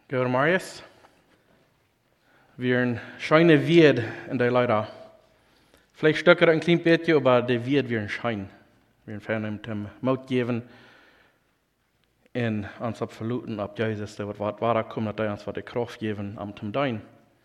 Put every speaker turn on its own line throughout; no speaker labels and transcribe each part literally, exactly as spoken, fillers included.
Goedemorgen, Marius. Wir een schöne Wied in der Leiter. Vielleicht stöcker ein klein bisschen, aber der Wied wir ein Schein. Wir werden dem Mut geben und uns verluten, ob Jesus, der wird wahrer kommt, dass er uns die Kraft geben, am zum Dein.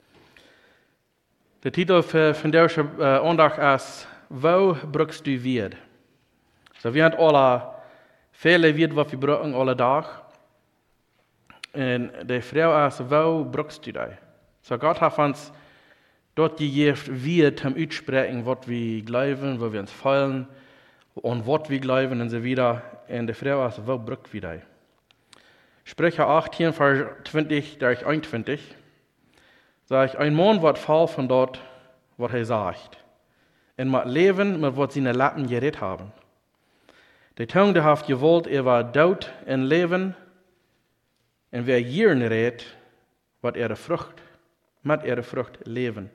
Der Titel für, für diese äh, Andacht ist, wo brauchst du Wied? So, wir haben alle viele Wied, was wir brauchen, alle Tag. Und die Frau ist, wo brauchst du das? So, Gott hat uns dort gegeben, wie zum Aussprechen, was wir glauben, wo wir uns fallen, und was wir glauben und so weiter. Und die Frau ist, wo brauchst du das? Sprecher achtzehn, Vers zwanzig, durch einundzwanzig, sagt, ein Mann wird fall von dort, was er sagt, und mit Leben, mit was seine Lappen geredet haben. Die Tongue, die hat gewollt, er war tot und Leben, und wer hier redet, wird ihre Frucht, mit ihrer Frucht leben.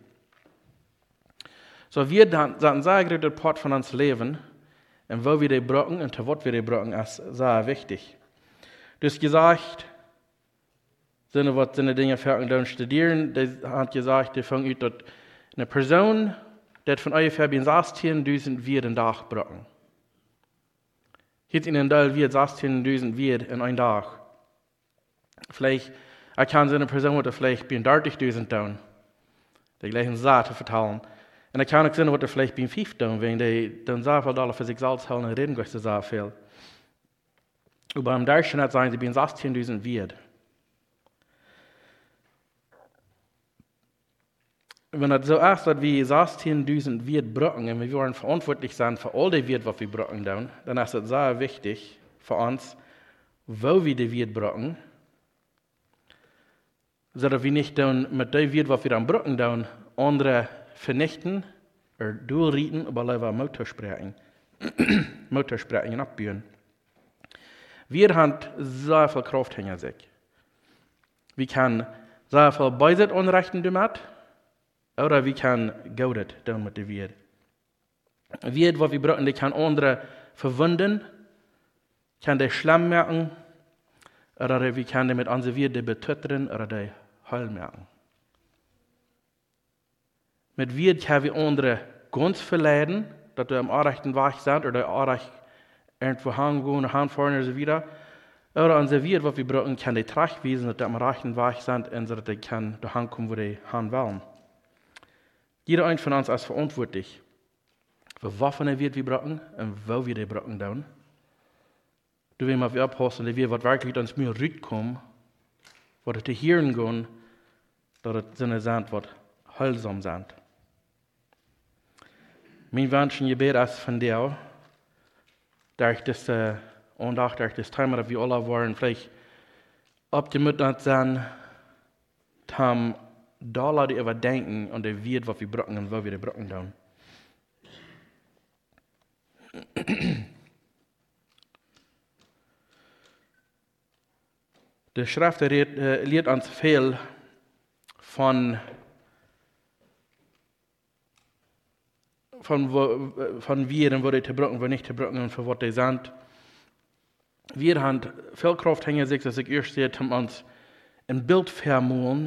So wir dann, dann sagen wir, der Part von uns Leben, und wo wir die brauchen, und zu was wir die brauchen, ist sehr wichtig. Das gesagt, sind was seine Dinge fertig dann studieren, die hat gesagt, die fangen ut, dass eine Person, die von ungefähr bis sechzehntausend wir den Tag brauchen. Hier in den Teil wird sechzehntausend wir in einem Tag. Vielleicht, ich kann so eine Person, die vielleicht bin dreißigtausend tun, die gleichen Sachen vertellen. Und ich kann auch sehen, was vielleicht bin fünf tun, wenn die dann sehr viel Dollar für sich selbst halten und reden, so sehr viel. Und beim Deutschen hat sagen, sie bin sechzehntausend Wied. Wenn das so ist, dass wir sechzehntausend Wied brauchen und wir wollen verantwortlich sein für all die Wied, was wir brauchen, dann ist es sehr wichtig für uns, wo wir die Wied brauchen, so dass wir nicht dann mit dem Wied, was wir dann brauchen, dann andere vernichten oder durchrieten, aber lieber Muttersprechen, Muttersprechen abbauen. Wir haben sehr viel Kraft hinter sich. Wir können sehr viel Beiset anrichten damit, oder wir können Gaudet tun mit dem Wied. Wied, was wir brauchen, die kann andere verwunden, kann die schlimm merken, oder wir können mit unserer Wied die betötern oder die heil merken. Mit Wied können wir andere ganz verleiden, dass wir am rechten Weg sind oder recht irgendwo hingehen, hinfahren und so weiter. Oder unser Wied, was wir brauchen, kann die Tracht wiesen, dass wir am rechten Weg sind und so, dass die kann da hinkommen, wo die hin wollen. Jeder ein von uns ist verantwortlich für was von der Wied wir brauchen und wo wir die brauchen dann. Du willst mal abpassen, die wir was wirklich uns mir rüberkommen, was die Hirn gehen, dass es Sinne sind, was heilsam sind. Mein Wunsch und Gebet ist von dir, durch das äh, Andacht, durch das Thema, dass wir alle wollen, vielleicht abgemüttet sein, haben da die überdenken und der wird, was wir brauchen und wo wir die brauchen dann. Die Schrift äh, lehrt uns viel von, von, wo, von wir und wo die zu brauchen, wo nicht zu brauchen und für was die sind. Wir haben viel Kraft hinter sich, dass ich erst sehe, um uns ein Bild vermuten,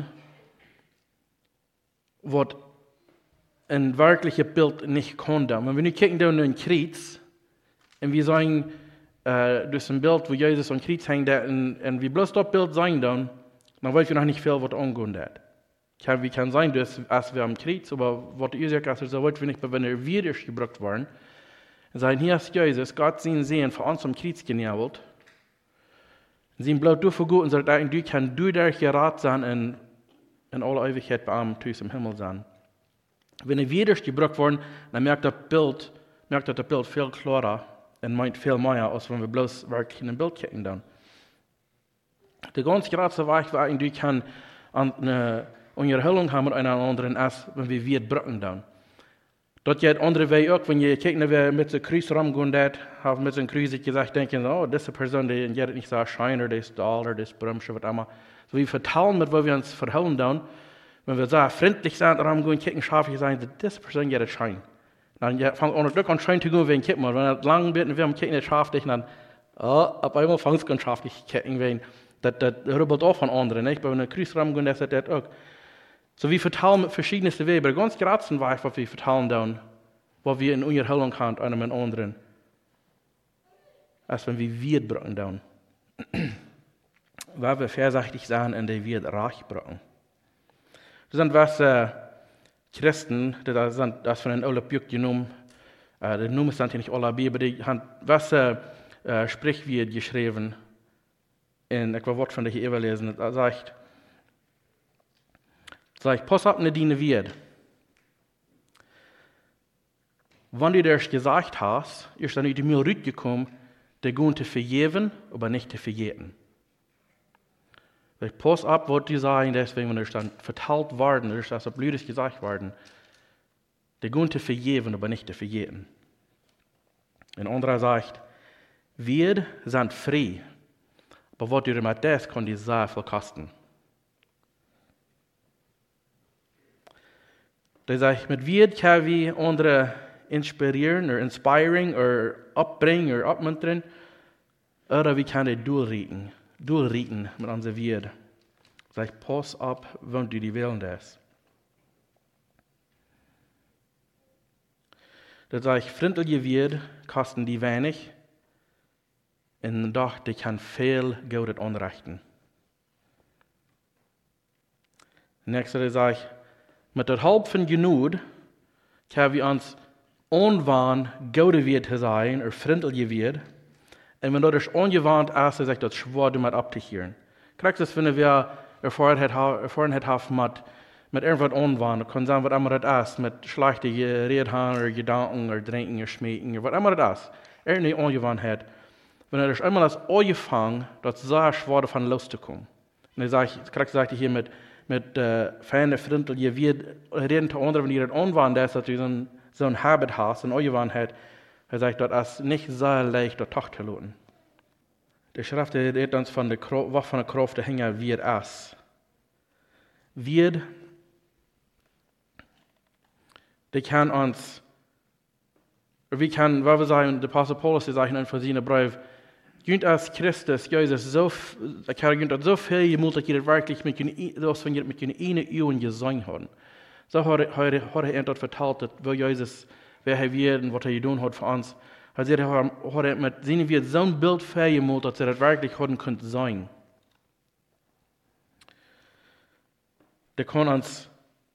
was ein wirkliches Bild nicht konnte. Wenn wir nicht kicken in den Kreuz und wir sagen, äh, das ist ein Bild, wo Jesus an Kreuz hängt, und, und wir bloß das Bild sagen dann, dann weiß wir noch nicht viel, was angehen hat. Kann, wie kann sein, dass als wir am Kreuz, aber was die Ursache ist, so wollen wir nicht, wenn wir wieder gebraucht waren, und sagen, hier ist Jesus, Gott sehen sehen, für uns am Kreuz genäbelt, und sie bleibt durch für gut und sagt, du kannst du durch gerat sein und in alle Ewigkeit bei einem Tuss im Himmel sein. Wenn er wieder gebraucht worden, dann merkt das Bild, merkt das Bild viel klarer und meint viel mehr, als wenn wir bloß wirklich in ein Bild kicken dann. Der ganz große Weg war, du kannst eine Unterhaltung haben mit einer anderen, als wenn wir wieder brauchen dann. Dort geht andere Weg auch, wenn ihr kicken, wer mit so Kreuz rumgehen hat, haben mit so einem Kreuz gesagt, denken, oh, diese Person, die geht nicht so schein, oder die ist da, oder die ist berühmt, was immer. So wir vertrauen mit, wo wir uns verhalten dann, wenn wir so freundlich sind, rumgehen, kicken, scharf sein, diese Person geht schein. Dann fangen wir auch an schein zu gehen, wenn kicken, wenn wir lang bitten, wir haben kicken, scharf dich, dann, oh, auf einmal fangen wir an scharf kicken, wenn Das, das rubbelt auch von anderen, nicht? Bei einer Kreuzraum gehen, das ist das auch. So wir vertalen mit verschiedensten Wegen, ganz gratzen Weg, was wir vertalen dann, was wir in Unterhaltung haben, einem mit anderen. Als wenn wir Wirt brauchen dann. Weil wir vorsichtig sein, in der Wirt reich brauchen. Das sind was äh, Christen, das sind das von den alten Büchern genommen, äh, die Nummern sind nicht alle Bibel, die haben was äh, äh, Sprichwort geschrieben, in ich will Wort von der hier überlesen, das sagt, sagt, pass auf, nicht deine Wirt. Wenn du das gesagt hast, ist dann nicht mehr rausgekommen, der Grund zu vergeben, aber nicht zu vergeten. Pass auf, was die sagen, deswegen, wenn es dann verteilt worden ist, dass er blödes gesagt worden, der Grund zu vergeben, aber nicht zu vergeten. Ein anderer sagt, wir sind frei, aber was du mit das kann die sehr viel kosten. Der sagt, mit wir können wir andere inspirieren oder inspiring oder abbringen oder abmuntern, oder wir können durchrichten. Durchrichten mit unserer Wert. Sag, pass auf, wenn du die wählen das. Das sag ich, freundliche Wert kosten die wenig, und doch, die kann viel Geld anrichten. Nächstes sag ich, mit der Hilfe von Genug können wir uns unwahn gute Wert sein, oder freundliche Wert. Und wenn das ungewohnt ist, ist das schwer, damit abzuhören. Kriegst du es, wenn wir Erfahrung haben mit, mit irgendwas unwahn, kann sein, was immer das ist, mit schlechten Reden oder Gedanken oder Trinken oder Schmecken, was immer das ist. Irgendeine Ungewohnheit. Wenn er das einmal als angefangen, das ist sehr schwer, davon loszukommen. Und ich sage, kriegst du hier mit, mit äh, feinen Freundlichen, wir reden zu anderen, wenn ihr das unwahn ist, dass du so ein, so ein Habit hast, eine Ungewohnheit. Er sagt, das ist nicht sehr leicht, das Tag zu lassen. Der Schrift redet uns von der Kraft, was von der Kraft der Hänger wird ist. Wird, die kann uns, wie kann, was wir sagen, der Apostel Paulus sagt in einem von seinen Brief, Günt als Christus, Jesus, so, ich habe günt so viel gemut, dass ihr wirklich mit das von mit einer Ehe gesungen haben. So hat er, hat er dort vertalt, wo Jesus, wer er wird und was er getan hat für uns. Also er hat er mit seinen Wird so ein Bild vergemut, dass er das wirklich haben könnte sein. Der kann uns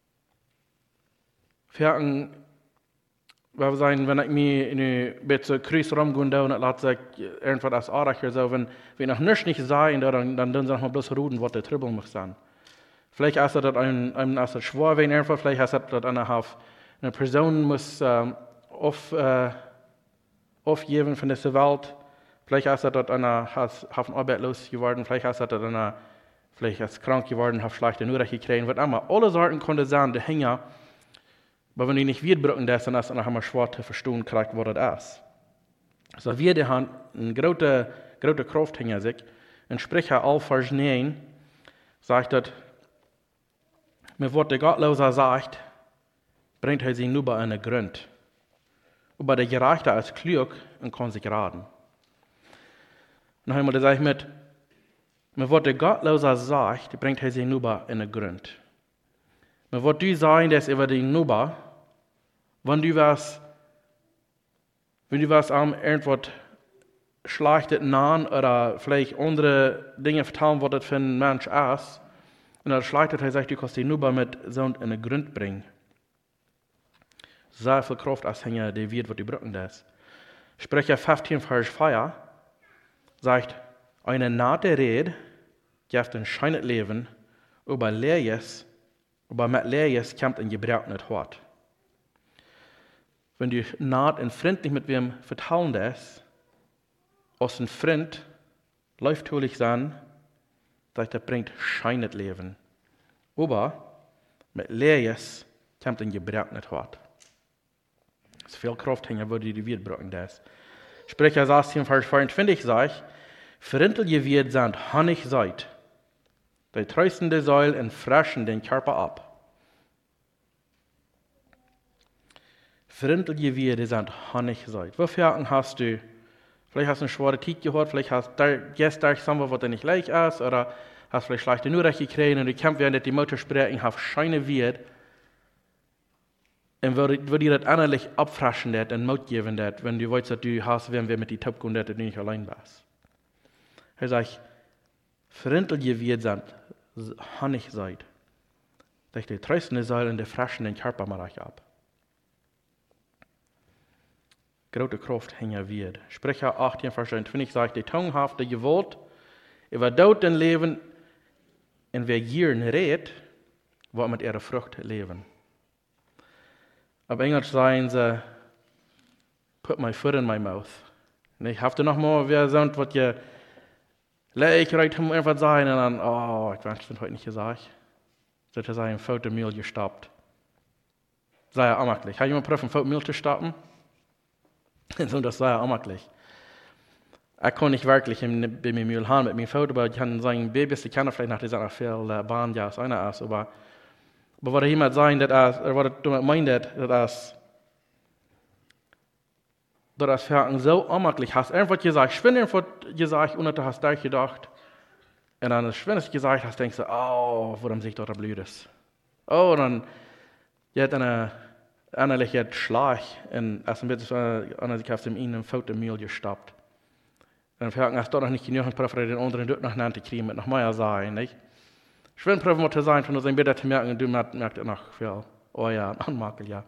fertig, weil wir sagen, wenn ich mir in ein bisschen Kreis rumgehe und lasse sich irgendwas als Aracher so, wenn wir noch nichts nicht sagen, dann, dann tun sie noch mal bloß reden, was der Tribbel muss sein. Vielleicht ist das ein, ein, ein Schwur, wenn einfach, vielleicht ist das eine, eine Person muss ähm, auf, äh, aufgeben von dieser Welt. Vielleicht ist das eine, hat arbeitslos geworden, vielleicht ist das eine, vielleicht ist krank geworden, hat schlechte Nachrichten gekriegt, was immer. Alle Sorten konnten sein, die Hänger. Aber wenn die nicht wiederbrücken, dann ist es dann immer schwer zu verstehen, was das ist. So wir haben eine große, große Kraft hinter sich. In Sprecher all Vers neun sagt das, mit was der Gottloser sagt, bringt er sie nur bei einer Grund. Aber der Gerechte ist klug und kann sich raten. Noch einmal sage ich mit, mit was der Gottloser sagt, bringt er sie nur bei einer Grund. Mit was du sagen, das über die Nuba, wenn du was, wenn du was am irgendwas Schlechtes nahen oder vielleicht andere Dinge vertrauen, was das für ein Mensch ist, und das Schlechtes, er sagt, du kannst die Nuba mit so einen Grund bringen. Sehr viel Kraft als Hänger, die wird, was du brücken das. Sprecher fünfzehn, Vers vier sagt, eine nahte Rede gibt ein scheinet Leben, aber Leerjes, aber mit Leerjes kommt ein Gebrauch nicht hart. Wenn du naht und freundlich mit wem vertrauen das, aus ein Freund läuft holig sein, sagt, das bringt scheinet Leben. Aber mit Leerjes kommt ein Gebrauch nicht hart. Es ist viel Kraft hängen, wo die die wird brauchen das. Sprecher sechzehn, Vers vierundzwanzig sagt, freundliche wird sind Honig seid. Die trösten die Säule und fressen den Körper ab. Freundliche Werte sind Honig seid. Wofür hast du Vielleicht hast du eine schwere Zeit gehört, vielleicht hast du gestern zusammen, was dir nicht leicht ist, oder hast vielleicht schlechte Nachrichten gekriegt und du kämpfst während die Mutter sprechen, hast scheine wird. Und würde dir das innerlich abfraschen, das und Mut geben, das, wenn du weißt, dass du hast, wenn wir mit die Top gehen, dass du nicht allein bist. Er sagt, Verrintel je wird sind, hannig seid. Dass die tröstende Seil in der frischen den Körper mal ab. Grote Kraft hängen wird. Sprecher achtzehn, Vers einundzwanzig sagt, die tunghafte Gewalt über Tod und Leben, und wer Gieren redet, wird mit ihrer Frucht leben. Auf Englisch sagen sie, put my foot in my mouth. Und ich habe noch mal, wer sagt, was ihr leicht reicht, um irgendwas sagen, und dann, oh, ich wünsche das heute nicht gesagt. Das ist ein Fotomehl gestoppt. Sei ja amaglich. Hat jemand probiert, ein Fotomehl zu stoppen? So, das sei ja amaglich. Ich kann nicht wirklich in, bei mir Mühl haben mit meinem Foto, aber ich kann sagen, Babys, die kennen vielleicht nach dieser viel äh, Bahn, ja, ist einer ist, aber, aber was jemand sagen, dass er, was er meint, dass das Verhalten so amaglich hast, irgendwas gesagt, ich bin irgendwas gesagt, ohne du hast durchgedacht, und dann, wenn du es gesagt hast, denkst du, oh, warum sich dort Blödes? Oh, dann, ihr hat eine, innerliche Schlag, und als ein bisschen, an sich auf dem einen Fotomehl gestoppt. Und dann hast du doch nicht genug Präfer, den anderen dort noch nicht kriegen, mit noch mehr sein, nicht? Ich will Präfer mal zu sein, von uns bitte zu merken, du merkst es noch viel. Oh ja, anmakel, ja.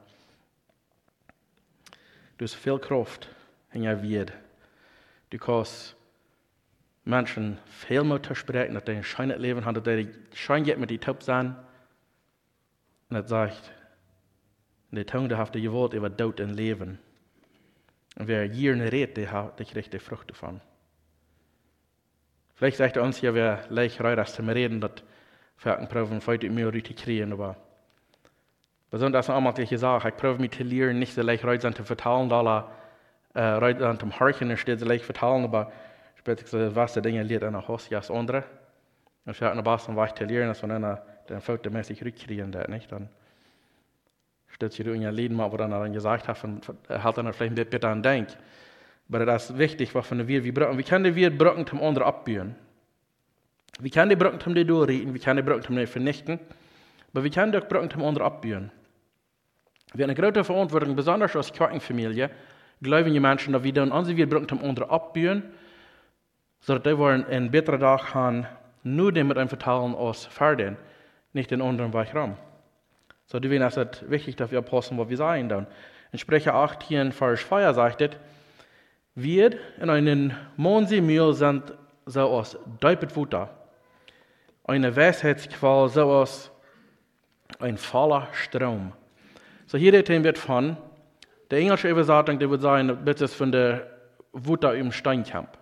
Du hast viel Kraft, in ihr wird. Du kannst Menschen viel mehr zu sprechen, dass die schein Leben haben, dass die schein geht mit die Top sein. Und das sagt, die Tongue, die hat die Gewalt über Tod und Leben. Und wer hier nicht redet, der hat die kriegt die Frucht davon. Vielleicht sagt er uns ja, wer leicht reut, dass wir reden, dass wir ein Proben heute mehr richtig kriegen, aber besonders eine amtliche Sache. Ich probiere mich zu lernen, nicht so leicht reut sein zu vertalen, da er reut sein zum Horchen, und steht so leicht vertalen, aber später so, was die Dinge lehrt einer Host, ja, das andere. Und wir hatten eine Basis, um weich zu lernen, dass wir dann den Foto mäßig rückkriegen, nicht? Dann stellt sich in ihr Leben mal, wo er dann gesagt hat, und halt dann vielleicht ein bisschen besser an denkt. Aber das ist wichtig, was wir wir brauchen. Wie können wir Brücken zum anderen abbauen? Wie können die Brücken zum die durchreden? Wie können die Brücken zum die vernichten? Aber wie können die Brücken zum anderen abbauen? Wir haben eine große Verantwortung, besonders als Kirchenfamilie, glauben die Menschen, dass wir dann unsere Brücken zum anderen abbauen, sodass die wollen einen besseren Tag haben, nur dem mit einem Vertalen aus Ferden, nicht den anderen Weg rum. So, deswegen ist es wichtig, dass wir passen, was wir sagen dann. In Sprecher achtzehn, Vers vier sagt es, wir in einen Monsi-Mühl sind so aus Deupet Wutter, eine Weisheitsqual so aus ein voller Strom. So, hier reden wir von, der englische Übersetzung, die würde sagen, das ist von der Wutter im Steinkamp.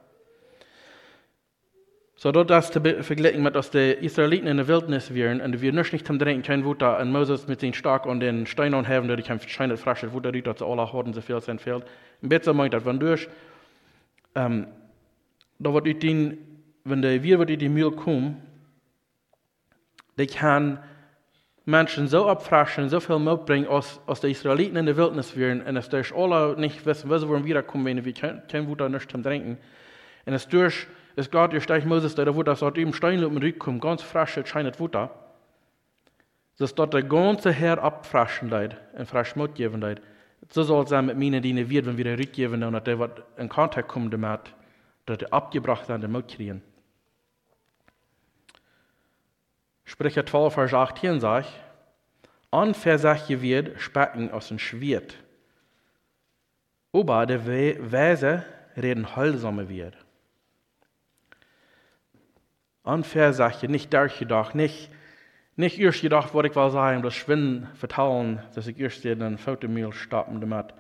So, dort das zu vergleichen mit, dass die Israeliten in der Wildnis wären, und wir nicht zum Trinken kein Wutter, und Moses mit den Stark und den Steinen anheben, die kein scheint frisches Wutter, die dort alle Horden so viel sind fehlt. Ein bisschen meint das, wenn durch, ähm, da wird den, wenn der wir wird die Mühl kommen, die kann Menschen so abfraschen, so viel Mut bringen, aus, aus den Israeliten in der Wildnis wären, und es durch alle nicht wissen, wo sie wiederkommen, wenn wir kein, kein Wutter nicht zum Trinken. Und es durch, es Gott, ihr steigt Moses, der Wutter, dort eben Steinlupen rückkommt, ganz frisch, scheint Wutter. Dass dort der ganze Herr abfraschen leid, und frisch Mut geben leid. So soll es sein mit meinen, die wird, wenn wir den rückgeben, und der wird in Kontakt kommen damit, dass die abgebracht sind, den Mut kriegen. Sprecher zwölf, Vers achtzehn sagt, Anversache wird Specken aus dem Schwert. Aber der Weise reden heilsame wird. Anversache, nicht durchgedacht, nicht, nicht erst gedacht, was ich will sagen, das Schwinden vertalen, dass ich erst den Fotomehl stoppen damit.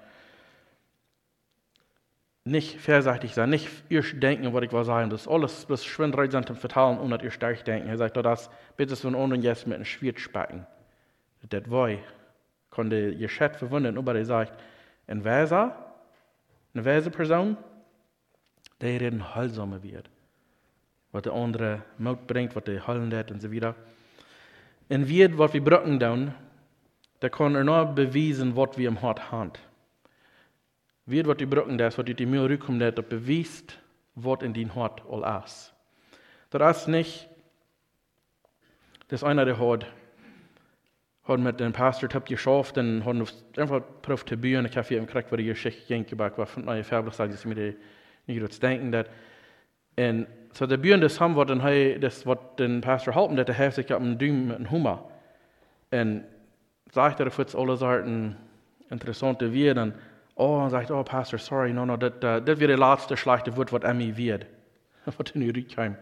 Nicht versachtig sein, nicht erst denken, was ich will sagen, das alles, das Schwind rein sind, vertalen, ohne dass ihr stark denken. Er sagt, das bitte von unten jetzt mit einem Schwert specken. Das war, konnte ihr Chat verwundern, aber er sagt, ein Weser, eine weise Person, der reden heilsamer wird. Was der andere Mut bringt, was der heilen wird und so weiter. Und wir, was wir brauchen dann, der kann er nur beweisen, was wir im Hart haben. Wie wat die brücken das, wat die Müll rückkommt, das beweist, was in din Hort all ist. Das ist nicht, das einer, der hat, hat mit dem Pastor Tipp geschafft und hat einfach probiert zu bühen. Ich habe hier im Krieg, wo die Geschichte ging, gebaut war von neue Färblich, sagt, dass ich mir nicht gut denken, dass, und so der bühen das haben, was dann das, was den Pastor halten, dass der hat sich auf einen Düm mit einem Hummer. Und sagt er, für alle Sorten interessante wir dann, oh, und sagt, oh, Pastor, sorry, no, no, das, das wird der letzte schlechte Wort, was Emmy wird. Was in die Rückheim.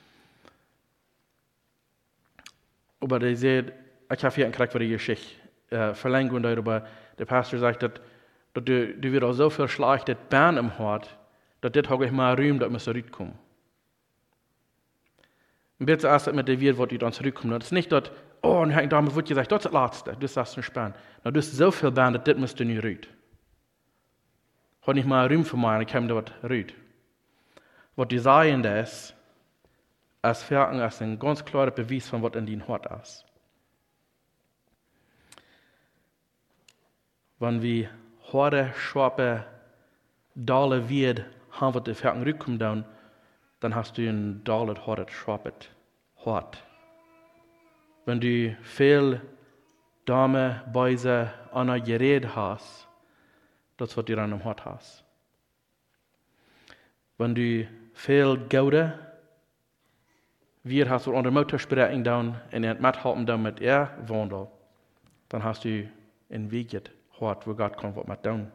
Aber der sagt, ich habe hier einen Krieg für die Geschichte äh, verlängert darüber. Der Pastor sagt, dass, dass du, du wirst auch so viel schlechte Bahn im Hort, dass das habe ich mal Raum, dass wir zurückkommen. Und bitte erst mit der Wirt, was die dann zurückkommen. Das ist nicht, dass, oh, und damit wird gesagt, das ist das Letzte, das ist das nicht Bahn. Na, du hast so viel Bahn, dass das musst du nicht rühren. Hat nicht mal Raum für mich, ich komme da was rühren. Was die sagen, das als Ferken, als ein ganz klarer Beweis von was in den Hort ist. Wenn wir harte, scharpe, dalle wird, haben wir die Ferken rückkommen, dann, dann hast du ein dallet, hartes, scharpes Hort. Wenn du viel Dame, Beise, Anna Gerät hast, das wird dir an dem Hort hast. Wenn du viel Gaude, wir hast du unter Motorsprechen dann in den Mathalten dann mit er wandel, dann hast du in Weg hart, wo Gott kommt, was mit tun.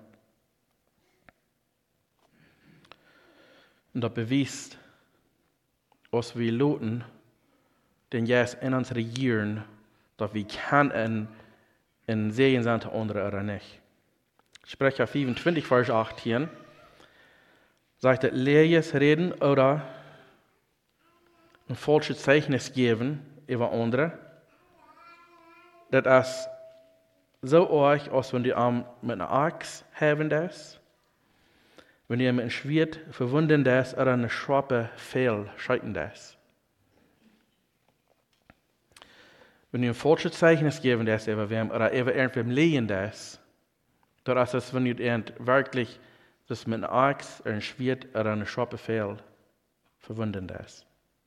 Und das beweist, dass wir loten, den Jesus in uns regieren, dass wir können in Sehen sein, der andere oder nicht. Sprecher fünfundzwanzig, Vers achtzehn, sagt er, leeres Reden oder ein falsches Zeichnis geben über andere, das ist so euch, als wenn die Arm mit einer Axt haben das, wenn ihr mit einem Schwert verwunden das oder eine scharfe Pfeil scheiten das. Wenn ihr ein falsches Zeichnis geben das über wem oder über irgendwem lehen das, das ist, wenn ihr wirklich das mit einer Axt oder einem Schwert oder eine scharfe Pfeil verwunden das.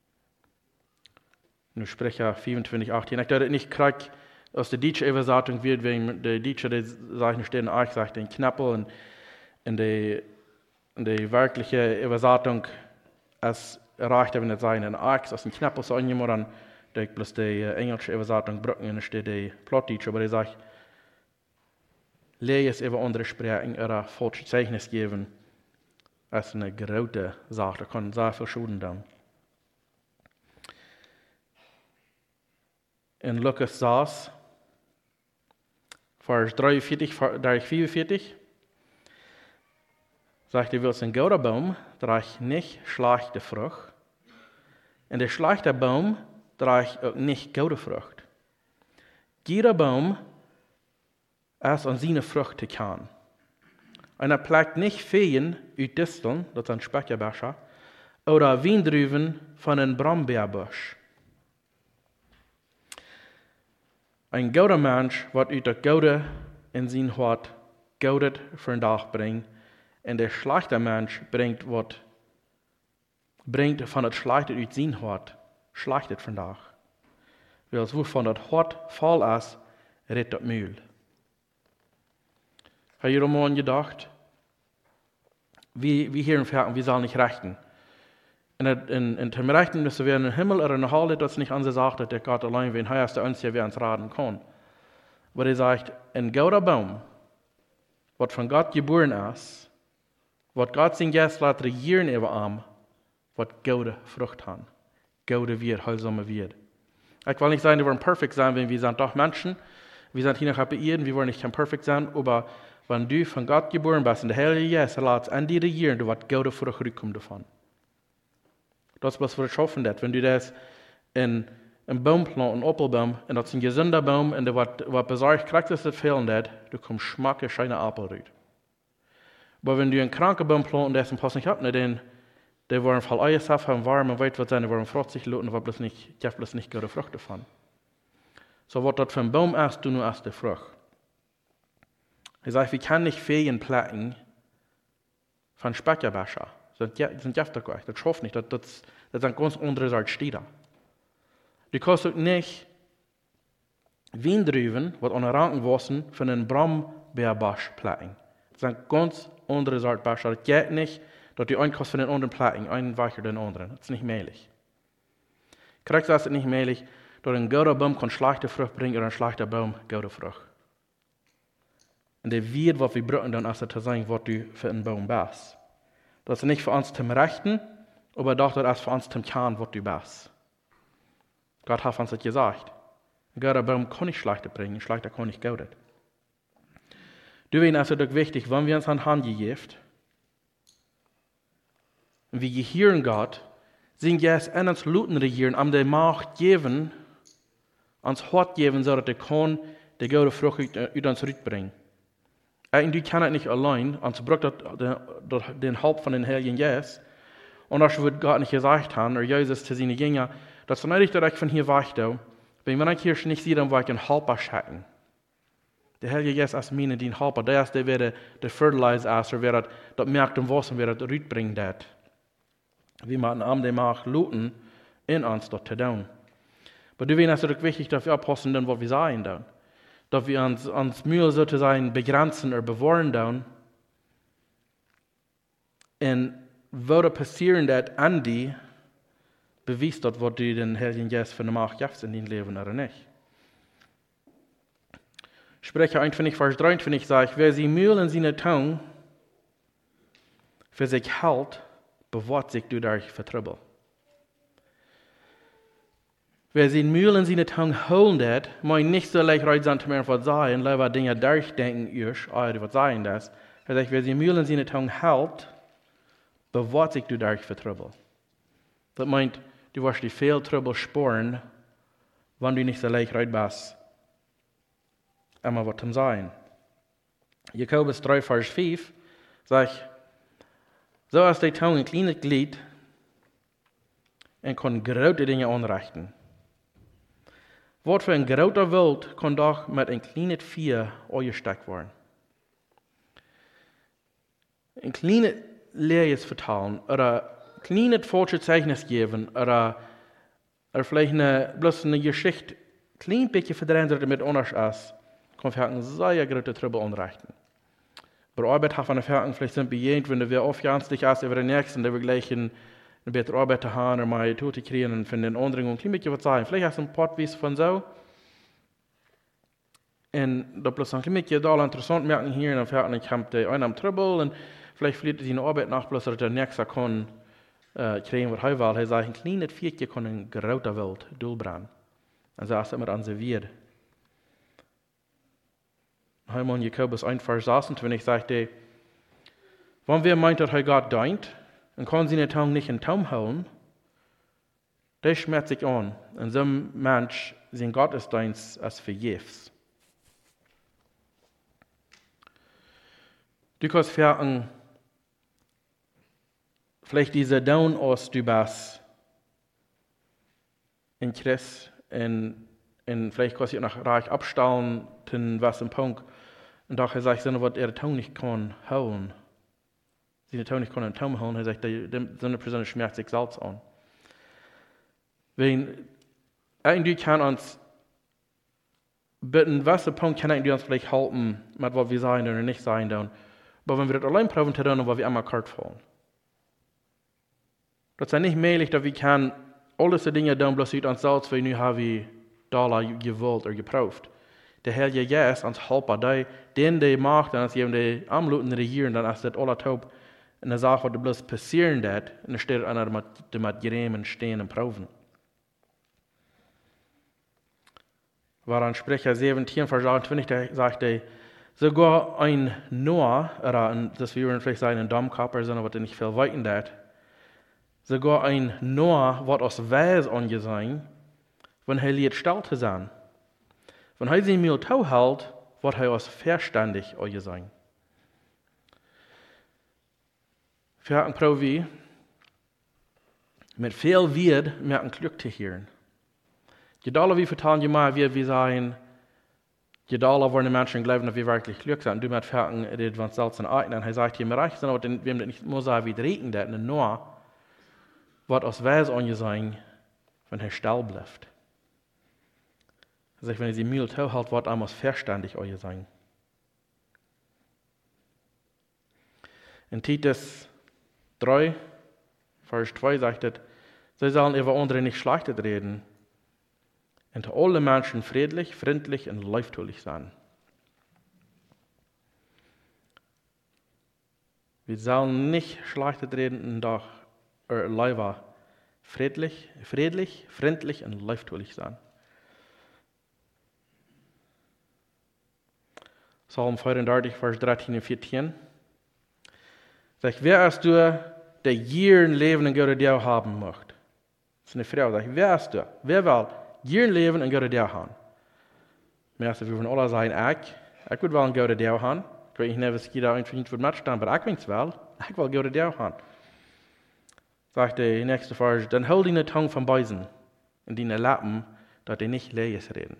Nu Sprecher fünfundzwanzig, achtzehn. Ich dachte nicht, krieg aus der deutschen Übersetzung wird, wenn der Deutsche, der sagt, stehen, ich sage den Knappel, und in der, in der wirkliche Übersetzung, als erreicht haben, nicht sagen, ein Axt aus dem Knappel, so irgendjemand, dann, der bloß die englische Übersetzung brücken, und da steht der Plattdeutsche, aber der sagt, leer es über andere Sprachen oder falsche Zeichnis geben, als eine große Sache, da kann sehr viel Schulden dann. In Lukas sechs, Vers dreiundvierzig, vierundvierzig, sagt er, willst ein guter Baum, trägt nicht schlechte Frucht, und der schlechte Baum trägt auch nicht gute Frucht. Jeder Baum ist an seine Früchte kann. Einer pflegt nicht Feen aus Disteln, das sind Speckerbäscher, oder Weindrüben von einem Brombeerbusch. Ein guter Mensch wird aus der Gute in sein Hort Gutes für den Tag bringen, und der schlechte Mensch bringt, wat, bringt von das Schlechte aus sein Hort Schlechtes für den Tag. Weil es wovon das Hort voll ist, redet das Mühl. Habe ich mal gedacht, wie, wie hier im Ferken, wir sollen nicht rechten. In, in, in dem Rechten müssen wir in den Himmel oder in der Halle, das nicht an sich sagt, dass der Gott allein will, er ist der Einzige, der uns raten kann. Aber er sagt, ein guter Baum, was von Gott geboren ist, was Gott sein Geist lässt regieren über ihm, was gute Frucht hat, gute wird, heilsame wird. Ich will nicht sagen, wir wollen perfekt sein, wenn wir sind doch Menschen, wir sind hier noch bei Erden, wir wollen nicht perfekt sein, aber wenn du von Gott geboren bist und der Heilige Geist lässt an dir regieren, du wirst gute Frucht rückkommen davon. Das ist, was wir schaffen, das. Wenn du das in einen Baum planten, einen Apfelbaum, und das ist ein gesunder Baum, und der wird besorgt, kriegst du das fehlen, das, du kommst schmacke, scheine Apfel raus. Aber wenn du einen kranken Baum planten, der ist nicht ab, dann, der war im Fall Eier haben, warm, und weit wird sein, der war im vierzig Minuten, war bloß nicht, ich bloß nicht gute Frucht davon. So, was das für ein Baum ist, du nur erst die Frucht. Er sagt, wir können nicht Feen placken, von Speckerbäscher. Das sind Jäftergleich, das schafft nicht, das, das, das sind ganz andere Sorte Stieder. Du kannst auch nicht Wein drüben, was an der Rankenwassen von einem Brombeerbasch placken. Das sind ganz andere Sorte Bäscher. Das geht nicht, dass du einen kannst von den anderen placken, einen weicher den anderen. Das ist nicht möglich. Kriegst du es nicht möglich, dass ein guter Baum kann schlechte Frucht bringen oder ein schlechter Baum gute Frucht. Und der wird, was wir brauchen, dann ist zu sagen, was du für einen Baum bist. Das ist nicht für uns zum Rechten, aber doch das ist für uns zum Kern, was du bist. Gott hat uns das gesagt. Ein guter Baum kann nicht schlechte bringen, ein schlechter kann nicht gute. Du weißt, es ist doch wichtig, wenn wir uns an Hand geben, und wir gehören Gott, sind jetzt in uns Luten regieren, um die Macht geben, uns Hort geben, so dass er kann die gute Frucht aus uns zurückbringen. Und du kannst nicht allein, uns braucht den Haupt von den Heiligen Geist, und das wird Gott nicht gesagt haben, oder Jesus zu seinen Jüngern, dass er nicht direkt von hier weicht, wenn ich hier nicht sehe, dann war ich ein Halber schatten. Der Heilige Geist ist meine, den Halber, der ist der, der der Fertilizer ist, der das merkt und was und wer das rüberbringt. Wie man am dem Macht luten, in uns dort zu tun. Aber du weißt, es ist wichtig, dass wir aufpassen, dann, was wir sagen, dann. Dass wir uns, uns Mühe sozusagen begrenzen oder bewahren, dann. Und würde passieren, dass an die beweist dat, was du den Heiligen Geist für eine Macht gibst in dein Leben oder nicht. Sprecher einundzwanzig, Vers dreiundzwanzig sagt, wer sie Mühe in seine Tongue für sich hält, bewahrt sich durch Vertrübbel. Wer sie Mühe in seine Tongue holen hat, muss nicht so leicht reich sein, mehr was sagen, lieber Dinge durchdenken, erst, ah, was sagen das. Er sagt, wer sie Mühe in seine Tongue hält, bewahrt sich durch Vertrübbel. Das meint, du wirst die viel Trouble spüren, wenn du nicht so leicht reich bist, einmal was zum Sein. Jakobus drei, Vers fünf sagt, so ist die Tongue ein kleines Glied und kann große Dinge anrichten. Was für ein großer Wild kann doch mit ein kleines Vieh angesteckt werden. Ein kleines Leeres vertalen oder kleine falsche Zeichnis geben oder, oder vielleicht eine, bloß eine Geschichte ein klein bisschen verdrehen, damit anders ist, kann für einen sehr großen Trouble anrichten. Bei Arbeit haben wir Verhältnis vielleicht sind bejahend, wenn wir aufganstig ist über den Nächsten, der wir gleich eine bessere Arbeit haben oder mal Tote kriegen und von den anderen ein klein bisschen was sagen. Vielleicht hast du ein Portwies von so. Und da bloß ein klein bisschen da interessant merken hier, und dann fährt ein Kampf der einen am Trouble und vielleicht fliegt sie in Arbeit nach, bloß dass der Nächste kann äh, kriegen, was er will. Er sagt, ein kleines Viertchen kann ein großer Welt durchbrennen. Und so ist es immer anserviert. Heimann Jakobus eins, Vers sechsundzwanzig sagt er, wenn wer meint, dass er Gott deint, und kann seine Tongue nicht in Taum holen, der schmerzt sich an. Und so ein Mensch, sein Gottesdienst ist vergebens. Du kannst fragen, vielleicht diese Down aus du bist in Christ, und, und vielleicht kannst du nach Reich abstellen, den was im Punkt, und doch er sagt, so was er Tongue nicht kann holen. Sie Tongue nicht kann in Taum holen, er sagt, so eine Person schmerzt sich selbst an. Wenn irgendwie kann uns bitten, was im Punkt kann irgendwie uns vielleicht halten, mit was wir sagen oder nicht sagen, dann. Aber wenn wir das allein probieren, dann wollen wir einmal kalt fallen. Das ist nicht möglich, dass wir kann alles die Dinge tun, bloß uns selbst, weil nu haben wir da gewollt oder geprüft. Der Heilige Geist uns helfen, der, den der macht, dann ist jemand, der am Luten regieren, dann ist das alles taub eine Sache, die bloß passieren wird, und dann steht einer mit, mit Gerämen stehen und prüfen. War an Sprecher siebzehn, Vers achtundzwanzig, da sagt er, sogar ein Noah, oder ein, das wir vielleicht sagen, ein Dammkörper, sondern was er nicht viel weiten hat, sogar ein Noah wird aus Weis angesehen, wenn er liet still zu sein. Wenn er sich mir tau hält, wird er aus verständig angesehen. Wir haben Provi mit viel Wied mehr ein Glück zu hören. Gedallen wie vertalen je mal, wie wir sagen, Gedala worden Menschen glauben, dass wir wirklich glücklich sind. Du mit Ferken, die wir selbst eignen. Er sagt, wir reich sind, aber wir haben nicht muss sagen, wie reden, das nur, was aus Weis angesehen, wenn er still bleibt. Also, wenn er sie Mühl hält, wird er verständig euch sein. In Titus drei, Vers zwei sagt es, sie sollen über andere nicht schlecht reden. Und alle Menschen friedlich, freundlich und leibtulich sein. Wir sollen nicht schlecht reden, doch er leider friedlich, friedlich, freundlich und leibtulich sein. Psalm vierunddreißig, Vers dreizehn und vierzehn. Sagt, wer ist du, der hier ein Leben in Gottes Dieu haben möchte? Das ist eine Frau. Sagt, wer ist du? Wer will hier ein Leben in Gottes Dieu haben? Meestal, wir wollen alle sagen, ich, ich will wel in Gottes Dieu haben. Ik weet niet of ik daar niet voor matchstaan, maar ik weet het wel. Ik wil Gottes Dieu haben. Sagt der nächste Vers, dann hol deine Tongue vom Beißen und deine Lappen, dass die nicht Lees reden.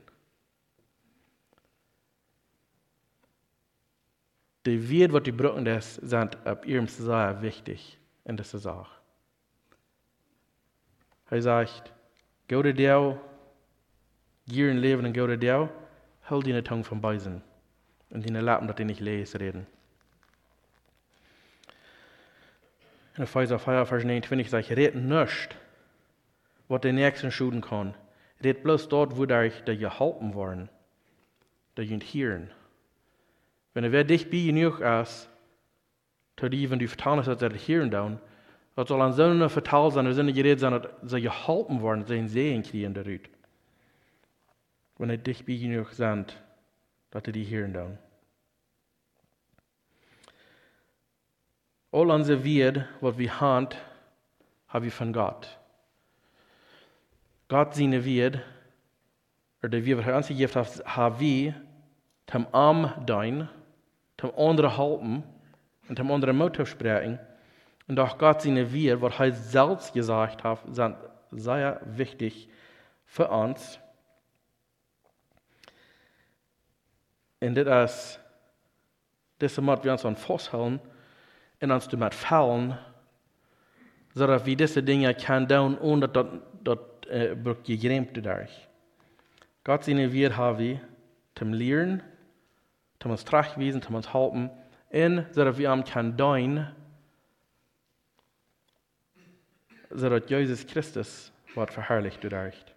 Die wird, was die Brücken des sind, ab ihrem sehr wichtig in dieser Sache. Er sagt, Gottes Dieu, gier ein Leben in Gottes Dieu, hol deine Tongue vom Beißen und deine Lappen, dass die nicht Lees reden. In Epheser vier, Vers neunundzwanzig sagt, red nicht, was den Nächsten schuden kann. Red bloß dort, wo der geholfen worden, der ihn hören. Wenn er dich bei genug ist, zu die, wenn du vertan hast, dass er dich hören dann, das soll an so einer verteilt sein, dass er geredet sein, dass sie geholfen worden, sie sehen kriegen darüber. Wenn er dich bei genug sind, dass er die hören dann. All unser Wert, was wir haben, haben wir von Gott. Gott seine Wert, oder der Wert, was er uns gegeben hat, haben wir zum Arm dein, zum anderen halten und zum anderen Motiv sprechen. Und auch Gott seine Wert, was er selbst gesagt hat, sind sehr wichtig für uns. Und das ist, das müssen wir uns an festhalten, und uns damit fallen, sodass wir diese Dinge können tun, ohne dass das äh, gegrämt wird. Gott seine Wert haben wir zum Lehren, zum uns Trachwesen, zum uns halten, und sodass wir am können tun, sodass Jesus Christus wird verherrlicht wird.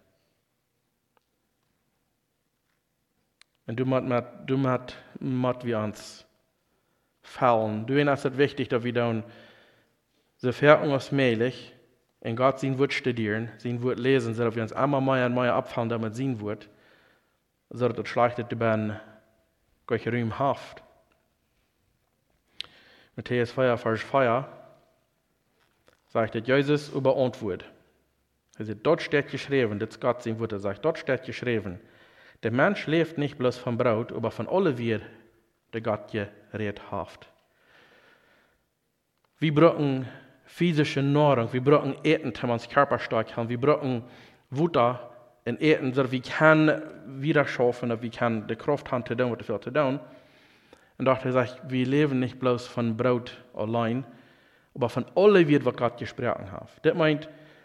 Und du musst, du musst, musst wir uns fallen. Du ist es wichtig, dass wir dann so fertig als möglich in Gott sein Wort studieren, sein Wort lesen, sodass wir uns einmal mehr und mehr abfallen, damit sein Wort, sodass das Schlechte dabei gleich Ruhm haft. Matthäus vier, Vers vier sagt, dass Jesus über Antwort. Er sagt, dort steht geschrieben, das ist Gott sein Wort, er sagt, dort steht geschrieben, der Mensch lebt nicht bloß vom Brot, aber von allem wir, der Gott geredet hat. Wir brauchen physische Nahrung, wir brauchen Eten, um uns Körper stark haben, wir brauchen Wutter und Eten, so wir können wieder schaffen, wir können die Kraft haben, zu tun, was wir zu tun. Und dachte sagt, wir leben nicht bloß von Brot allein, aber von allem wird, was Gott gesprochen hat. Das meint,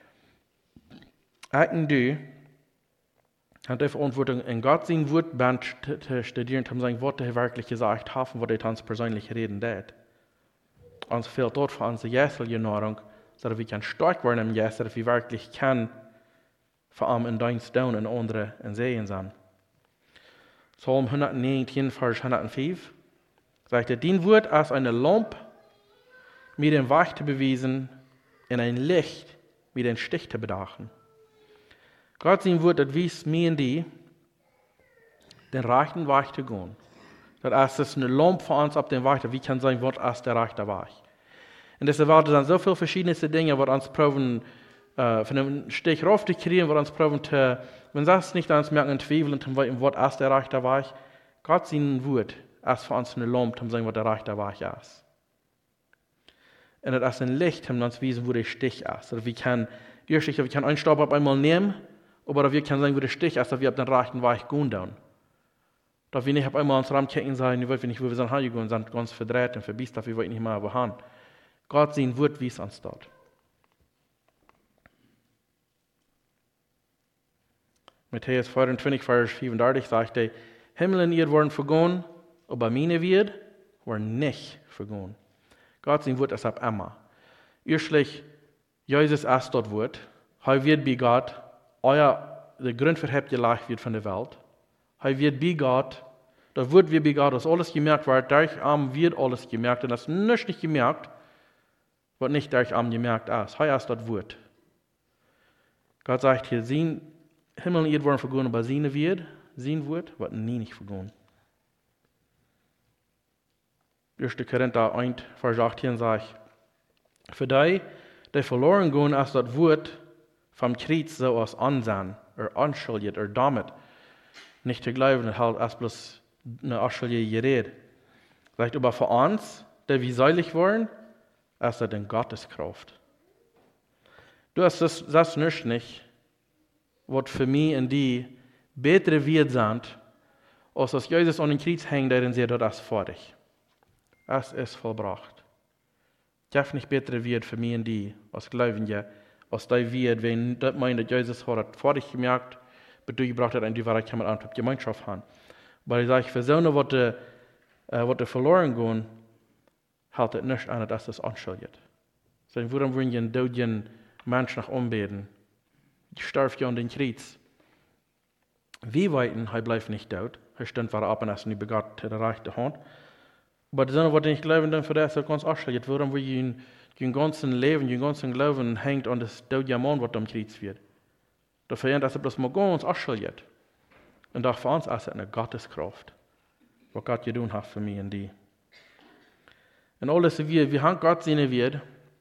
ich und du, hat die Verantwortung, in Gott sein Wort zu studieren, um sein Wort wirklich gesagt haben, was er uns persönlich reden wird. Uns fehlt dort für unsere jährliche Nahrung, sodass wir stark werden im Jährlich, dass wir wirklich können, vor allem in Dienst tun und andere in Sehen sein. Psalm hundertneunzehn, Vers hundertfünf sagt er, dein Wort als eine Lampe, mir den Weg zu beweisen, und ein Licht, mir den Stich zu bedachen. Gott sein Wort, das wies mir und die, den rechten Weg zu gehen. Das ist eine Lampe für uns auf dem Weg, wie kann sein Wort als der rechte Weg. Und deshalb waren dann so viele verschiedene Dinge, die uns proben, äh, von einem Stich rauf zu kriegen, die uns proben, zu, wenn das nicht an uns merken und zweifeln, dann wird im Wort als der rechte Weg. Gott sein Wort ist für uns eine Lampe, um zu sagen, was der rechte Weg ist. Und das ist ein Licht, um uns zu wissen, wo der Stich ist. Also wir können, wir können einen Stab auf einmal nehmen, aber wir können sagen, wo der Stich ist, dass wir auf den rechten Weg gehen. dass wir nicht auf einmal uns rankicken sein, wir wissen nicht, wo wir sind heimgegangen, sind ganz verdreht und verbiest, dass wir nicht mehr wo haben. Gott sein Wort, wie es uns dort. Matthäus vierundzwanzig, Vers fünfunddreißig sagt er, Himmel und Erde worden vergehen, aber meine wird worden nicht vergehen. Gott sein Wort ist ab immer. Erstlich, Jesus ist dort Wort. Er wird bei Gott, euer, der Grund für habt gelegt wird von der Welt. Er wird bei Gott, das Wort wird bei Gott, dass alles gemerkt wird, durch Arm wird alles gemerkt, und das ist nichts nicht gemerkt, was nicht durch Arm gemerkt ist. Er ist dort Wort. Gott sagt hier, sein Himmel und Erde worden vergehen, aber seine wird, sein Wort, wird nie nicht vergehen. erster Korinther eins, Vers achtzehn sagt, für die, die verloren gehen, ist das Wort vom Kreuz so als ansehen, oder anschuldigt, oder damit nicht zu glauben, halt erst bloß eine anschuldige Gerede. Sagt aber für uns, die wir seilig wollen, ist das in Gottes Kraft. Du hast das, das nicht, nicht, was für mich und die bessere Wert sind, als dass Jesus an den Kreuz hängt, der sie das ist fertig. Es ist vollbracht. Ich habe nicht bessere Wert für mich und die, als glauben ja, als die Wert, wenn das meint, dass Jesus hat fertig gemerkt, durchgebracht hat, und die Wahrheit kann man an die Gemeinschaft haben. Weil ich sage, für so eine, was die, äh, was die verloren gehen, hält es nicht an, dass das anschuldigt. So, warum wollen die einen Menschen nach umbeten? Ich sterbe ja an den Kreuz. Wie weiten, er bleibt nicht tot. Er stimmt war ab und erst nicht begabt, der rechte Hand. Aber die Sonne, was nicht glauben, dann für das ist ganz anschuldigt. Warum wir ihn, den ganzen Leben, den ganzen Glauben hängt an das tote Mann, was am Kreuz wird. Dafür ist es bloß mal ganz anschuldigt. Und auch für uns ist es eine Gotteskraft, was Gott getan hat für mich und die. Und alles, wir, wir haben Gott seine Wert,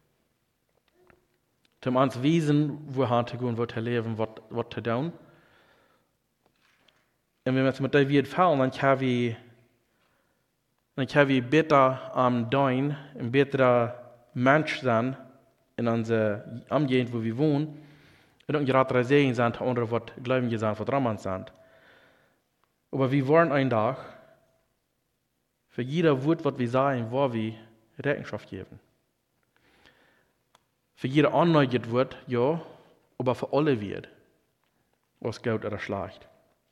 um uns wissen, wo er zu gehen, wo zu leben, was, was zu tun. Und wenn wir uns mit der Wert fallen, dann können wir, dann können wir besser am Dein, ein besserer Mensch sein, in unserer Umgebung, wo wir wohnen, und auch gerade sehen sind, andere, was glauben wir sind, was Raman sind. Aber wir wollen einen Tag, für jeder Wort, was wir sagen, wo wir Rechenschaft geben. Für jeder anneuert wird, ja, aber für alle wird, was gut oder schlecht.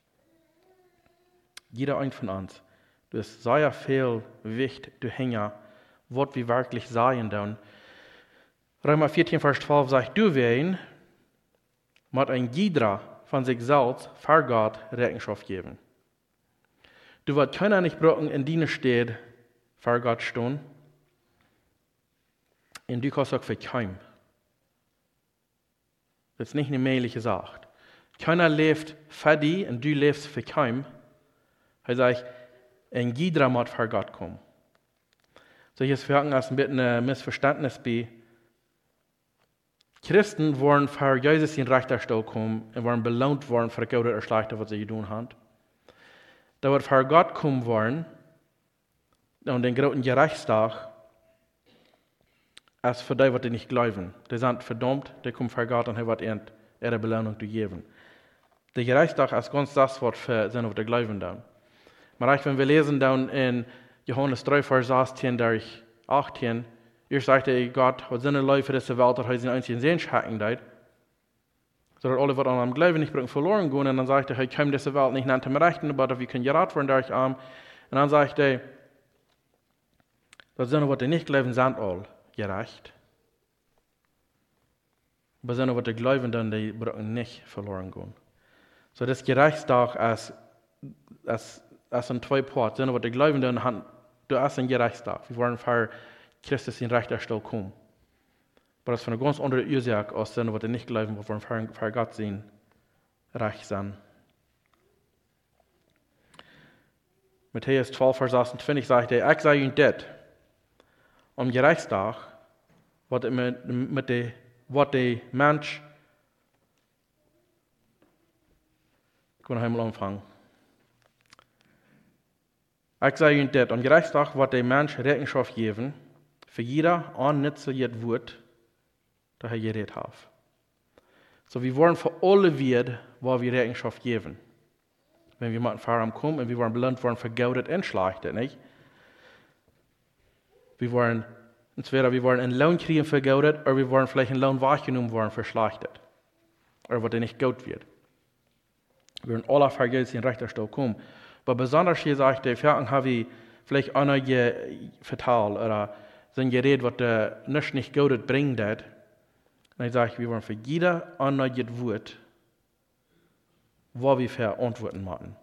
Jeder ein von uns. Du hast sehr viel Wicht, du hänger, was wir wirklich sagen dann. Römer vierzehn, Vers zwölf sagt, du wen, mit ein Gidra von sich selbst vor Gott Rechenschaft geben. Du wirst keiner nicht brauchen in deiner Stadt vor Gott stehen. Und du kannst auch für keinem. Das ist nicht eine mähliche Sache. Keiner lebt für dich und du lebst für keinem. Er sagt, ein Gidra muss vor Gott kommen. So, hier ist für uns ein bisschen ein Missverständnis bei. Christen wollen für Jesus in Richterstuhl kommen und wollen belohnt worden für das Gute oder Schlechte, was sie getan haben. Da wird für Gott kommen wollen und den großen Gerichtstag als für die, die nicht glauben. Die sind verdammt, die kommen für Gott und er wird ihre Belohnung geben. Der Gerichtstag ist ganz das Wort für sie, die glauben dann. Aber wenn wir lesen dann in Johannes drei, Vers achtzehn durch achtzehn, Eerst sagte Gott, hat seine Leute für diese Welt, hat er seinen einzigen Sehn schacken deit. So dass alle, was an einem Glauben nicht bringen, verloren gehen. Und dann sagte er, ich kann diese Welt nicht nach dem Rechten, aber wir können gerat werden durch Arm. Und dann sagte er, dass seine, was nicht glauben, sind all gerecht. Aber seine, was glauben, dann die bringen nicht verloren gehen. So das Gerichtstag als, als, als ein zwei Part. Seine, was glauben, dann haben, du hast ein Gerichtstag. Wir wollen für Christus in Richterstuhl kommen. Aber das ist von einer ganz anderen Ursache, als denen, die nicht glauben, wo wir für Gott sehen, reich sind. Matthäus zwölf, Vers achtundzwanzig sagt er, ich sage euch das, am Gerichtstag, was mit, mit der, was der Mensch, ich kann noch einmal anfangen. Ich sage euch das, am Gerichtstag, was der Mensch Rechenschaft geben, für jeder annützliches Wort, das er geredet hat. So, wir wollen für alle Wert, wo wir Rechenschaft geben. wenn wir mal Fahren kommen und wir waren belohnt worden für Gaudet und Schlachtet, nicht? Wir waren, entweder wir waren in Lohn kriegen für Gaudet, oder wir waren vielleicht in Lohn wahrgenommen worden für Schlachtet. Oder was nicht gut wird. Wir waren alle für Geld in Richterstuhl kommen. Aber besonders hier sagt der Ferien habe ich vielleicht auch noch vertalt, oder sind geredet, was der nicht nicht Gaudet bringt hat. Und ich sage, wir waren für jeder andere Wort, wo wir verantworten machen.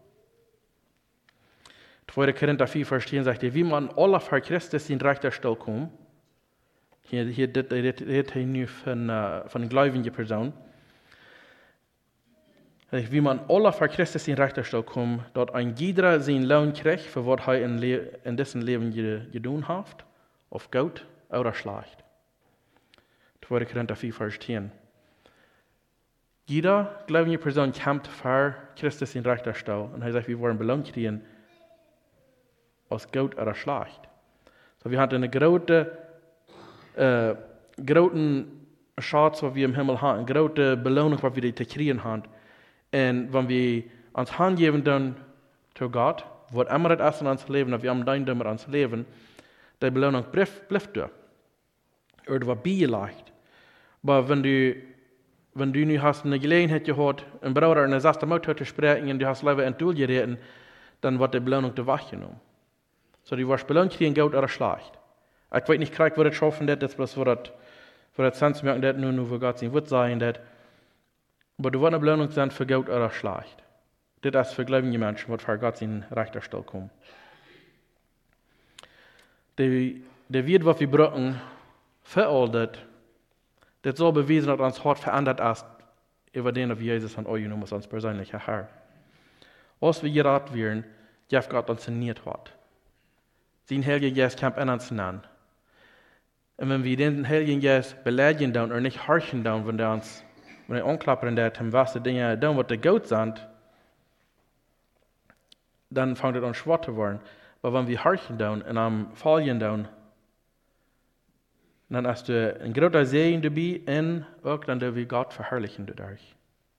zweiter Korinther vier, Vers zehn sagt, wie man alle für Christus in Richterstuhl kommen, hier, hier redet er nu von, uh, von gläubigen Personen, wie man alle für Christus in Richterstuhl kommen, dort ein jeder seinen Lohn kriegt, für was er in, Le in dessen Leben getan hat, auf gut oder schlecht. zweiter Korinther vier, Vers zehn. Jeder gläubige Person kämpft für Christus in Richterstuhl. Und er sagt, wir wollen Belohn kriegen, aus gut oder schlecht. So, wir hatten eine große, äh, großen Schatz, was wir im Himmel haben, eine große Belohnung, was wir zu kriegen haben. Und wenn wir uns Hand geben dann zu Gott, was immer das ist in unserem Leben, und wir haben dann damit unser Leben, die Belohnung bleibt da. Oder was beigelegt. Aber wenn du, wenn du nu hast eine Gelegenheit gehabt, ein Bruder in der sechsten Mutter zu sprechen, und du hast leider ein Tool gereden, dann wird die Belohnung da weggenommen. So, du wirst belohnt kriegen, gut oder schlecht. Ich weiß nicht, krieg, wo das schaffen, das ist bloß, wo das, wo das Sens merken, das nur, nur, wo Gott sein wird sein, das. Aber du wirst eine Belohnung sein für gut oder schlecht. Das ist für gläubige Menschen, was für Gott sein Richterstuhl kommt. Der wird, was wir brauchen, für all das, das soll beweisen, dass uns Hart verändert ist, über den, wie Jesus an euch genommen ist, als persönlicher Herr. Als wir geraten werden, darf Gott uns trainiert hat. Den Heiligen Geist kann in uns nennen. Und wenn wir den Heiligen Geist beleidigen dann, oder nicht horchen dann, wenn der uns, wenn er anklappern der, was die Dinge dann, was die gut sind, dann fängt es an schwach zu werden. Aber wenn wir horchen dann, und am Fallen dann, dann hast du ein großer Segen dabei, und auch dann, der wir Gott verherrlichen dadurch.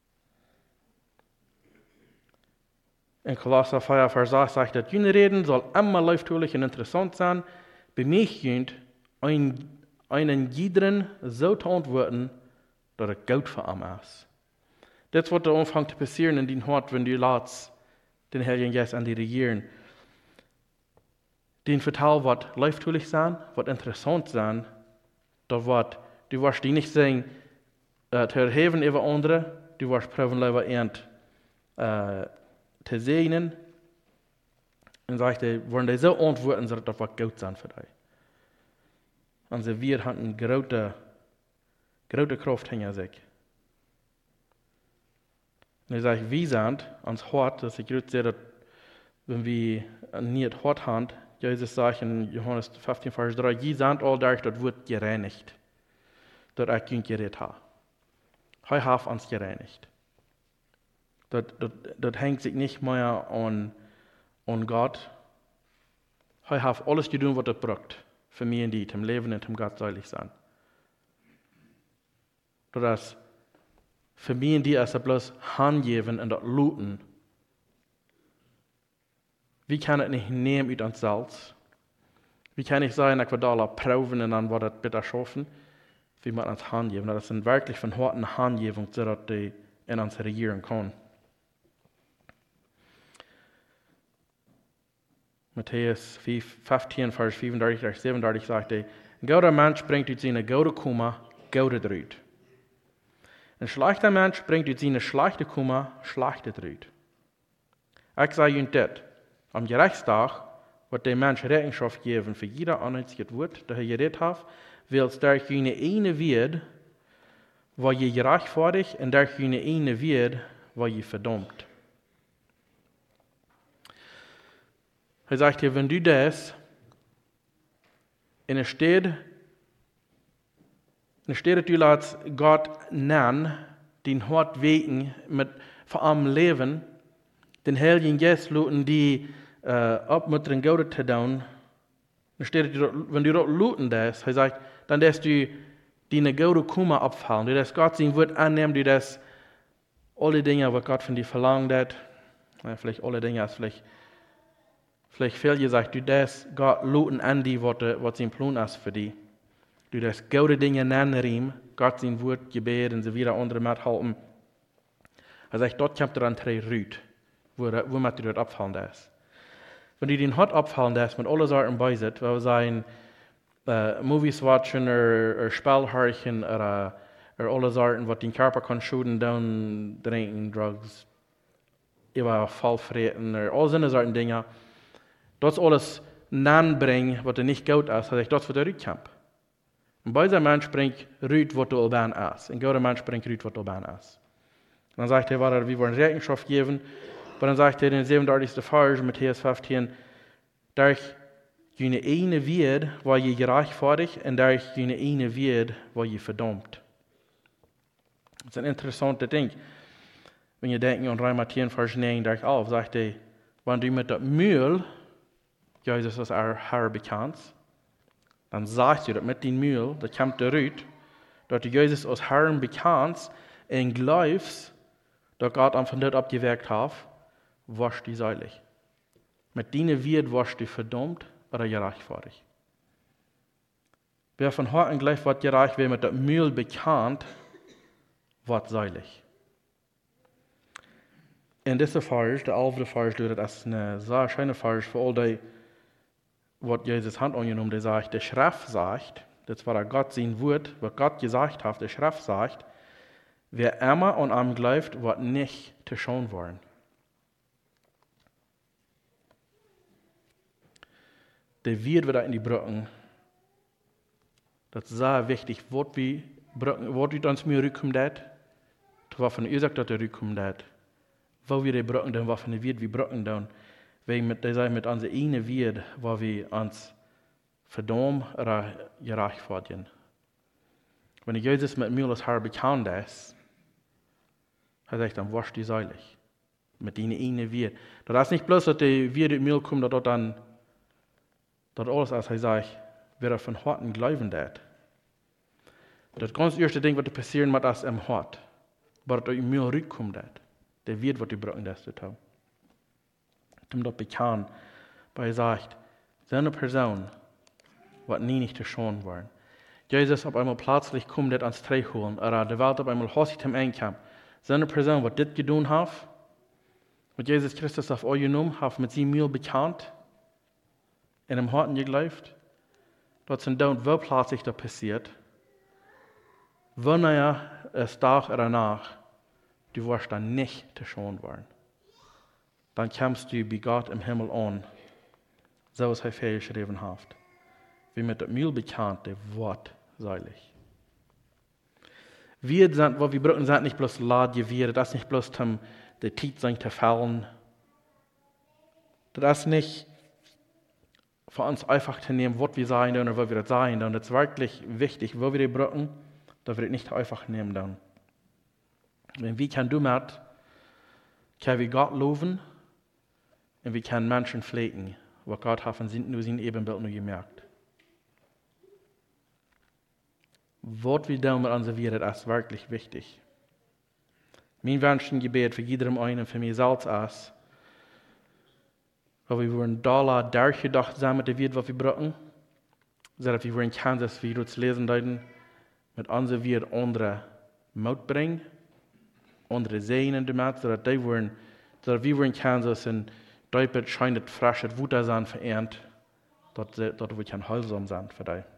In Kolosser vier, Vers acht sagt, dass jene Reden soll immer leiftulich und interessant sein, bei mich jünt, ein, einen jeden so zu antworten, dass er gut für ihn ist. Das wird der Anfang zu passieren in den Hort, wenn du lässt, den Heiligen Geist an die regieren. Den Verteil wird leiftulich sein, wird interessant sein, da wird, du wirst die nicht sagen, äh, zu erheben über andere, du wirst proben, lieber ernt, äh, zu segnen. Und sagt er, wollen die so antworten, dass das wird gut sein für dich. Und sie wir haben eine große, große Kraft hinter sich. Und er sagt, wie sind ans Hort, dass ich gerade sehe, dass wenn wir nicht Hort haben, Jesus sagt in Johannes fünfzehn, Vers drei, je sind all dadurch, das wird gereinigt, dass ich ihn geredet habe. Er hat uns gereinigt. Das, das, das hängt sich nicht mehr an, an Gott. Er hat alles getan, was er braucht, für mich und die, zum Leben und zum Gott seilig sein. Das für mich und die ist er bloß handgeben und das looten. Wie kann ich nicht nehmen mit uns selbst? Wie kann ich sagen, ich will da proben und dann wird das bitte schaffen? Wie man uns handgeben. Das sind wirklich von harten Handgebung, so dass die in uns regieren können. Matthäus fünfzehn, Vers fünfunddreißig bis siebenunddreißig sagt er, ein guter Mensch bringt ut seine gute Kummer, gute Drüt. Ein schlechter Mensch bringt ut seine schlechte Kummer, schlechte Drüt. Ich sage Ihnen das, am Gerichtstag wird der Mensch Rechenschaft geben für jeder einzige Wort, das er geredet hat, weil es durch jene eine wird, wo je gerechtfertigt und durch jene eine wird, wo je verdammt. Er sagt hier, wenn du das in der Stadt, in der Stadt, du lässt Gott nennen, den hart wegen mit vor allem Leben, den Heiligen Geist luten, die äh, ab mit den Gott zu tun, wenn du dort luten das, er sagt, dann dass du deine Gaude Kummer abfallen, du das Gott sein Wort annehmen, du das alle Dinge, was Gott von dir verlangt hat, Ja, vielleicht alle Dinge, vielleicht, vielleicht viel gesagt, du das Gott luten an die, was sein Plan ist für die. Du das gute Dinge nennen ihm, Gott sein Wort, Gebet und so wieder andere mithalten. Er sagt, dort kommt er an drei Rüt, wo, wo man dort abfallen ist. Wenn du den Hot abfallen ist, mit allen Sorten bei sind, weil wir sagen, uh, Movies watchen, oder, oder Spielhörchen, oder, oder alle Sorten, was den Körper kann schuden, down, trinken, Drugs, über Fallfreten, oder all so Sorten Dinge. Das alles nanbringen, was er nicht gut ist, er sagt, das wird der Rütkamp. Und bei diesem Mensch bringt Rüt, was der Alban ist. Ein guter Mensch bringt Rüt, was der Alban ist. Und dann sagt er, wir wollen Rechenschaft geben. Aber dann sagt er in den siebenunddreißigsten Vers, Matthäus fünfzehn, durch jene eine wird, wo je gerechtfertigt, und durch jene eine wird, wo je verdammt. Das ist ein interessantes Ding. Wenn ihr denkt an Römer zehn, Vers neun, durch auf, sagt er, wenn du mit dem Mühl, Jesus ist our Herr bekannt, dann sagst du, dass mit dem Mühl, da kommt der Rüt, dass du Jesus als Herrn bekannt und glaubst, dass Gott am von dort abgewirkt hat, warst du seilig. Mit denen wird warst du verdammt oder gerechtfertigt. Wer von heute gleich wird gerecht, wer mit dem Mühl bekannt, wird seilig. In dieser Vers, der elfte Vers, das ist eine sehr schöne Vers für all die, was Jesus Hand angenommen, der sagt, der Schrift sagt, das war Gott sein Wort, was Gott gesagt hat, der Schrift sagt, wer immer an ihm glaubt, wird nicht zu schauen worden. Der wird wieder in die Brücken. Das ist sehr wichtig, was wir Brücken, was wir uns mehr rückkommen, das war von ihr sagt, dass der rückkommen, das. Wo wir die Brücken dann, was von der wird, wie Brücken dann, weil mit der mit unserer eine wird, wo wir uns verdammt oder gerechtfertigen. Wenn Jesus mit mir als Herr bekannt ist, er sagt, dann warst du seilig. Mit ihnen eine wird. Das ist nicht bloß, dass die wir in mir kommen, dass dort dann, dass alles, als er sagt, wer von Herzen glauben wird. Das ganz erste Ding, was passieren wird, ist im Hort. Aber dass in mir rückkommt, der wird, was die brauchen, das zu tun. Dem dort bekannt, weil er sagt, so eine Person wird nie nicht zu schauen worden. Jesus auf einmal plötzlich kommt, das ans Dreh holen, oder die Welt auf einmal hastig im Einkommen. So eine Person, was das getan hat, was Jesus Christus auf euch genommen hat, mit seinem Mühl bekannt, in dem Herzen geglaubt, dort sind dann, wo plötzlich das passiert, wenn er es Tag oder Nacht, du wirst dann nicht zu schauen worden. Dann kommst du bei Gott im Himmel an, so es er geschrieben hat. Wie mit dem Mühl bekannt, der Wort seilig. Wir sind, wo wir brauchen, sind nicht bloß Ladgewehre, das ist nicht bloß um die Zeit sein zu fallen. Das ist nicht für uns einfach zu nehmen, was wir sein oder wo wir das sein. Und das ist wirklich wichtig, wo wir die brauchen, dass wir das nicht einfach nehmen. Dann. Wenn wir können damit, können wir Gott loben und wir können Menschen pflegen, was Gott hat von nur sein Ebenbild nur gemerkt. Was wir tun mit unserer Welt ist wirklich wichtig. Mein Wünschengebet für jedem einen, für mich selbst ist, weil wir wollen da durchgedacht sein mit der Welt, was wir brauchen, so dass wir wollen Kansas, wie wir uns lesen deuten, mit unserer Welt andere Mut bringen, andere sehen damit, so dass die wollen, so dass wir wollen Kansas in Deutschland scheint frisches Wutter sein verehrt, dort, dort wir kann heilsam sein für die.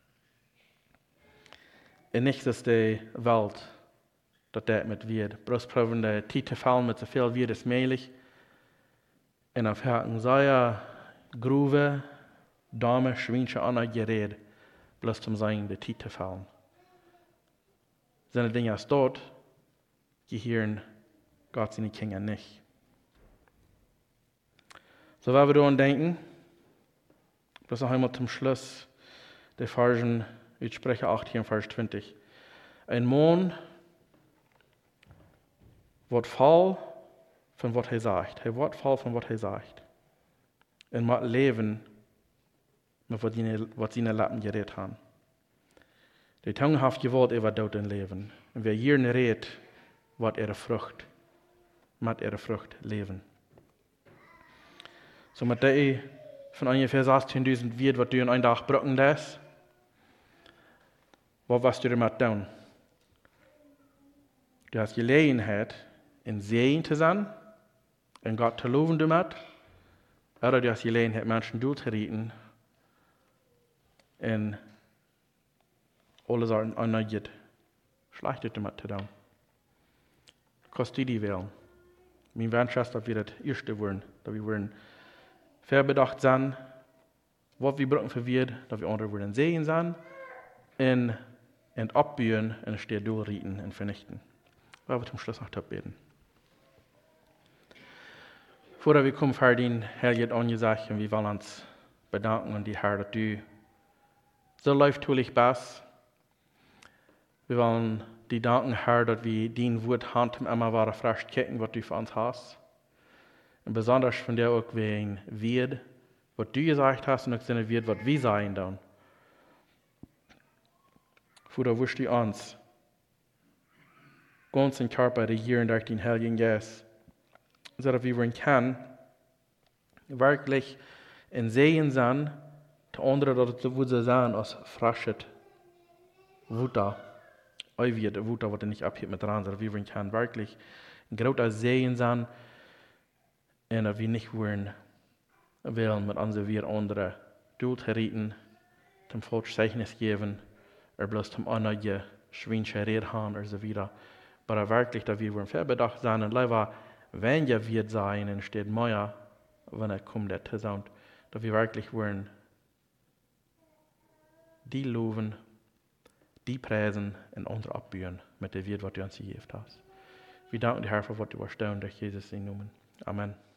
Und nicht, dass die Welt, dass das mit wird. Bloß probieren, die Zeit zu fallen mit so viel wie es möglich. Und auf Herzen sei Grube, Dame, Schweinchen, Anna, Gerät, bloß zum Sein, die Zeit zu fallen. Seine Dinge als dort, gehören Gott seine Kinder nicht. So, was wir daran denken, bloß noch einmal zum Schluss, der Versen, ich spreche achtzehn, Vers zwanzig. Ein Mann wird voll von was er sagt. Er wird voll von was er sagt. Und wird leben mit was seine, was seine Lappen geredet haben. Die Tongue hat gewollt, er wird dort leben. Und wer hier redet, wird ihre Frucht, mit ihrer Frucht leben. So mit der von ungefähr sechzehntausend wird, was du in einem Tag brücken lässt, was wirst du damit tun? Du hast Gelegenheit, in Sehen zu sein, in Gott zu loben damit, oder du hast Gelegenheit, Menschen durchzureden, und alle Sachen einer geht. Schlechte damit zu tun. Kostet die die wählen. Mein Wunsch ist, dass wir das Erste wollen, dass wir wollen verbedacht sein, was wir brauchen für wir, dass wir andere wollen sehen sein, und, und abbühen, und steht durchrieten und vernichten. Aber wir zum Schluss noch beten. Vor wir kommen, Herr, den Herr hat angesagt, und wir wollen uns bedanken und die Herr, dass du so leichttulich bist. Wir wollen dir danken, Herr, dass wir dein Wort Hand immer wieder frisch kicken, was du für uns hast. Und besonders von dir auch wegen wird, was du gesagt hast, und auch seine wird, was wir sagen dann. Vater, wirst du uns ganz den Körper regieren durch den Heiligen Geist, so dass wir können, wirklich in Sehen sein, die anderen, dass sie sie sein, als frisches Wutter. Eu wird der Wutter, was er nicht abhebt mit dran, sondern wir können wirklich ein großer Sehen sein, und dass wir nicht wollen, wollen mit unseren wir andere durchreiten, zum Volkszeichnis geben, oder bloß zum anderen schwinche Rede haben, oder so wieder. Aber wirklich, dass wir wollen verbedacht sein, und leider, wenn ja wird sein, und steht mehr, wenn er kommt, der zusammen, dass wir wirklich wollen, die loben, die preisen und andere abbühen mit der Wort, was du uns gegeben hast. Wir danken dir, Herr, für was du warst, durch Jesus in Namen. Amen.